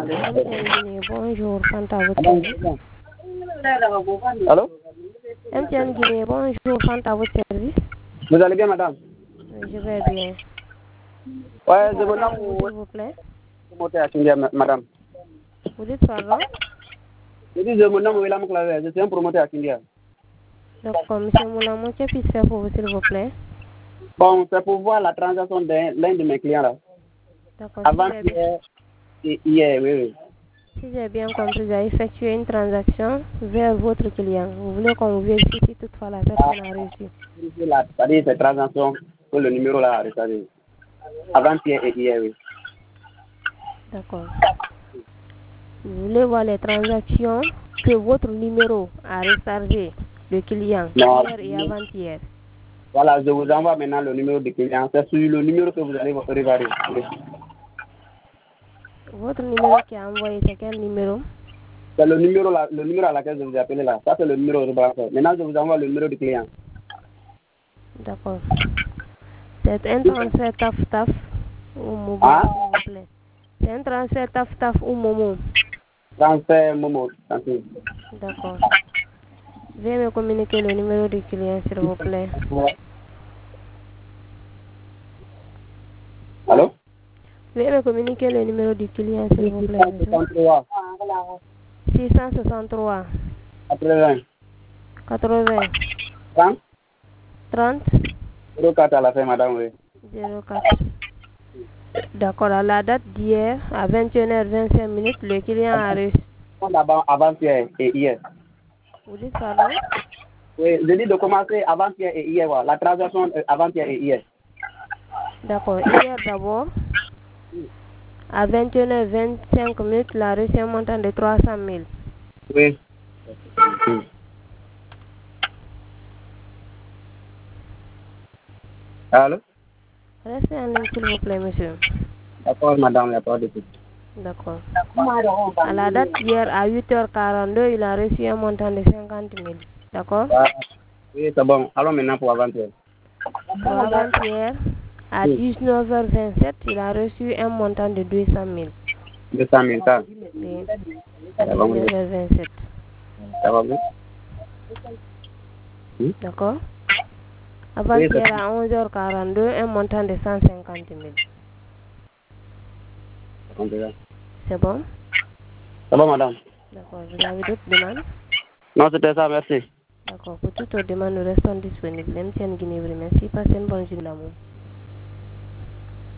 Bonjour, Fanta, votre service. Allô? MTN Guinée, bonjour, Fanta, votre service. Vous allez bien, madame? Oui, je vais bien. Ouais, je me S'il vous plaît. Madame. Vous dites pardon? Je dis, je me nomme William Claver, je suis un promoteur à Kindia. D'accord, monsieur Moulamo, que puis-je faire pour vous, s'il vous plaît? Bon, c'est pour voir la transaction de l'un de mes clients là. D'accord, Avant-hier et hier, oui. Si j'ai bien compris, vous avez effectué une transaction vers votre client. Vous voulez qu'on vérifie si toutefois la personne a reçu. C'est-à-dire cette transaction que le numéro là a rechargé. Avant-hier et hier, oui. D'accord. Vous voulez voir les transactions que votre numéro a rechargé le client hier et avant-hier. Voilà, je vous envoie maintenant le numéro du client. C'est sur le numéro que vous allez regarder. Votre numéro qui a envoyé, c'est quel numéro? C'est le numéro à laquelle je vous ai appelé là. Ça, c'est le numéro de brancheur. Maintenant, je vous envoie le numéro du client. D'accord. C'est un transfert taf ou mobile, s'il vous plaît. C'est un transfert taf ou momo? Transfert Momo. D'accord. Veuillez me communiquer le numéro du client, s'il vous plaît. Allô? Veuillez me communiquer le numéro du client, s'il vous plaît. 663 80 30 04 à la fin, madame, oui. 04. D'accord, à la date d'hier, à 21h25, le client a reçu. Avant-hier et hier. Vous dites pardon? Oui, je dis de commencer avant-hier et hier, voilà. La transaction avant-hier et hier. D'accord, hier d'abord, à 21h25, il a reçu un montant de 300 000. Oui. Allô? Restez en ligne, s'il vous plaît, monsieur. D'accord, madame, il n'y a pas de souci. D'accord. À la date hier, à 8h42, il a reçu un montant de 50 000. D'accord? Oui, c'est bon. Allons maintenant pour avant-hier. Pour avant-hier, à 19h27, il a reçu un montant de 200 000. 200 000, ça? Oui. À 19h27. Ça va bien? D'accord? Avant-hier, à 11h42, un montant de 150 000. C'est bon? C'est bon, madame. D'accord. Vous avez d'autres demandes? Non, c'était ça, merci. D'accord. Pour toutes vos demandes, nous restons disponibles. MTN Guinée vous remercie. Passez une bonne journée, l'amour.